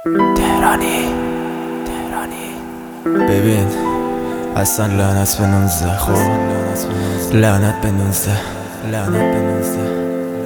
تهرانی ببین اصلا لعنت به 19 خب لعنت به 19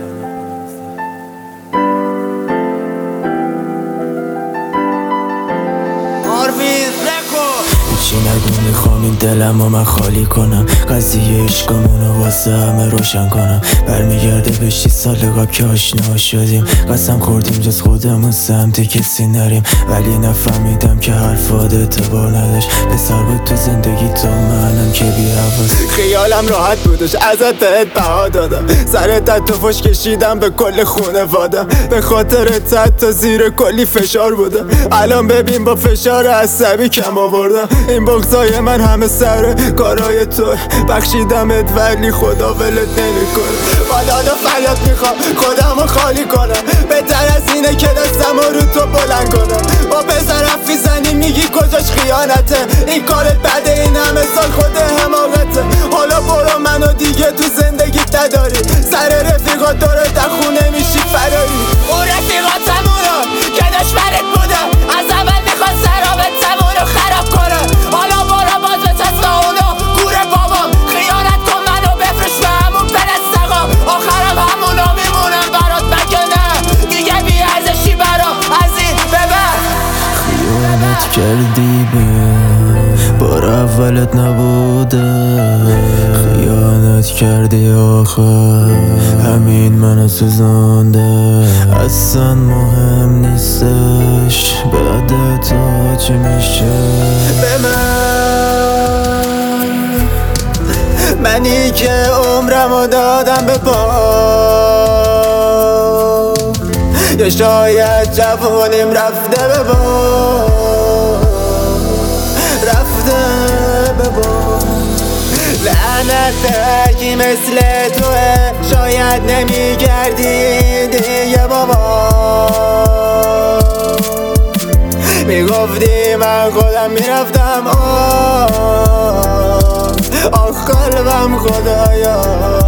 چی نگو میخوام این دلم و من خالی کنم، قضیه عشقمونو واسه همه روشن کنم. برمیگرده به 6 سال قبل که آشنا شدیم، قسم خوردیم جز خودمون سمت کسی نریم. ولی نفهمیدم که حرفات اعتبار نداشت، پسر بود تو زندگی تو منم که بی حواس. خیالم راحت بودش ازت بهت بها دادم، سرت تو فش کشیدم به کل خونوادم، به خاطر تا زیر کلی فشار بودم. الان ببین با فشار عصبی کم آوردم. این بغضای من همه سر کارای تو، بخشیدمت ولی خدا ولت نمیکنه. بالا فریاد میخوام خودمو خالی کنم، بهتر از اینه که دستمو رو تو بلند کنم. با پسر حرفی زنی میگی کجاش خیانته، این کارت بعد این همه سال خود حماقته. حالا برو منو دیگه تو زندگیت نداری، سر رفیقات داره در خونه میشی فراری. اون رفیقاتمونو که دشمنت بوده، از اول میخواد سرابتمونو خراب کنه. حالا برو باز به تسلا اونو گوره بابام، خیانت کن منو بفرش به همون پدستقام. آخرم همونو میمونم برات مگه نه، دیگه بی ارزشی برام از این ببر. خیانت کردی بار اولت نبوده، خیانت کردی آخر همین منو سوزونده. اصلا مهم نیستش بعد تو چی میشه به منی که عمرمو دادم به پا، یا شاید جوونیم رفته به با، لعنت کی مثل توه، شاید نمیگردی دیگه بابا. میگفتی من خودم میرفتم، آخ قلبم خدایا.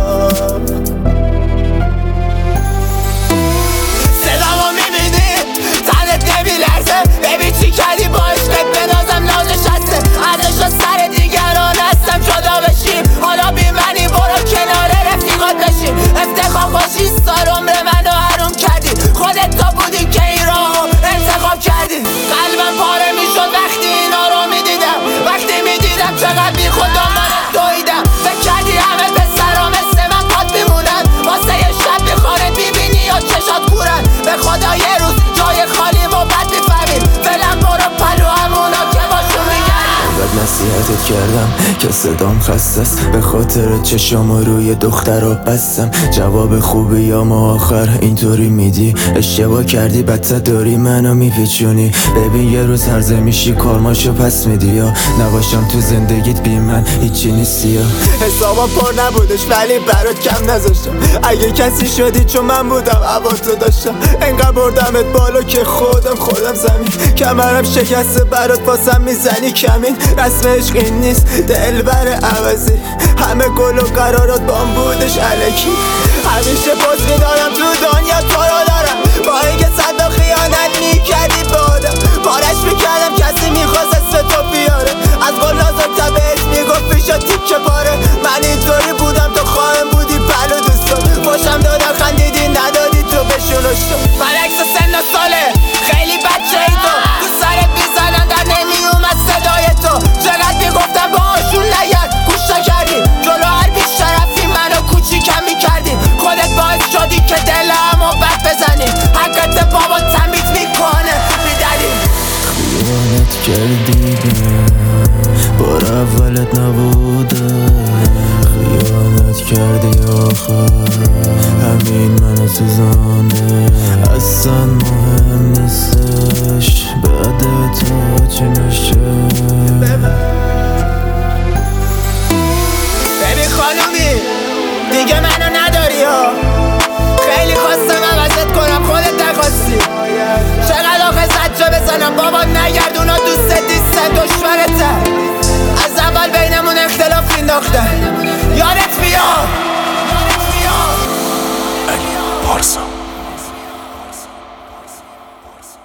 صدامو میبینی تنت نمیلرزه، ببین چی کردی با عشقت به نازم نازشسته. ازش و سر دیگران هستم جدا بشیم، حالا بی منی برو کنار رفیقات بشیم. افتخار با 6 سال عمر منو حروم کردی، خودت تو بودی که این راهو انتخاب کردی. قلبم پاره میشد وقتی اینا رو میدیدم، وقتی میدیدم چقدر بی خدا من دویدم. فکر کردی همه پسرا مثل من پات میمونن، واسه یه شب میخوره میبینی یا چشات کورن. به خدا یه روز جای خالی و بد میفهمیم، فعلا برو پلو همونا که باشون میگردیم. بعد نصیحتت کردم که صدام خسته است، به خاطر چشام روی دخترا بستم. جواب خوبی یا ما آخر اینطوری میدی، اشتباه کردی بدتر داری منو میپیچونی. ببین یه روز هرزه میشی کارماشو پس میدی، یا نباشم تو زندگیت بی من هیچی نیستی. یا حسابم پر نبودش ولی برات کم نذاشتم، اگه کسی شدی چون من بودم عواتو داشتم. انقدر بردمت بالا که خودم زمین، کمرم شکسته برات واسم میزنی کمین. رسم عشق این نیست دلبر عوضی، همه گل و قرارات بام بودش الکی. همیشه پاس میدارم تو دنیا تو رو دارم، با اینکه صد خیانت میکردی به آدم. پارش میکردم کسی میخواست اسم تو بیاره، از گل نازم تا بهش میگفت پیشا تیکه پاره. من اینطوری بودم تو خواهم بودی پلو دوستان، خوشم دادم خندیدی ندادی تو بشونشتم. برعکس سن و ساله خیلی بچه ای تو سرت میزنن در نمیومد صدای تو. چقدر میگفتم باشون نگرد گوش نکردی، جلو هر بیش شرفی منو کوچیکم میکردی. خودت باعث شدی که دلمو بد بزنی، حقت بابا تمیز میکنه بیدلی. خیانت کردی بار اولت نبوده، خیانت کردی آخر همین منو سوزانده. اصلا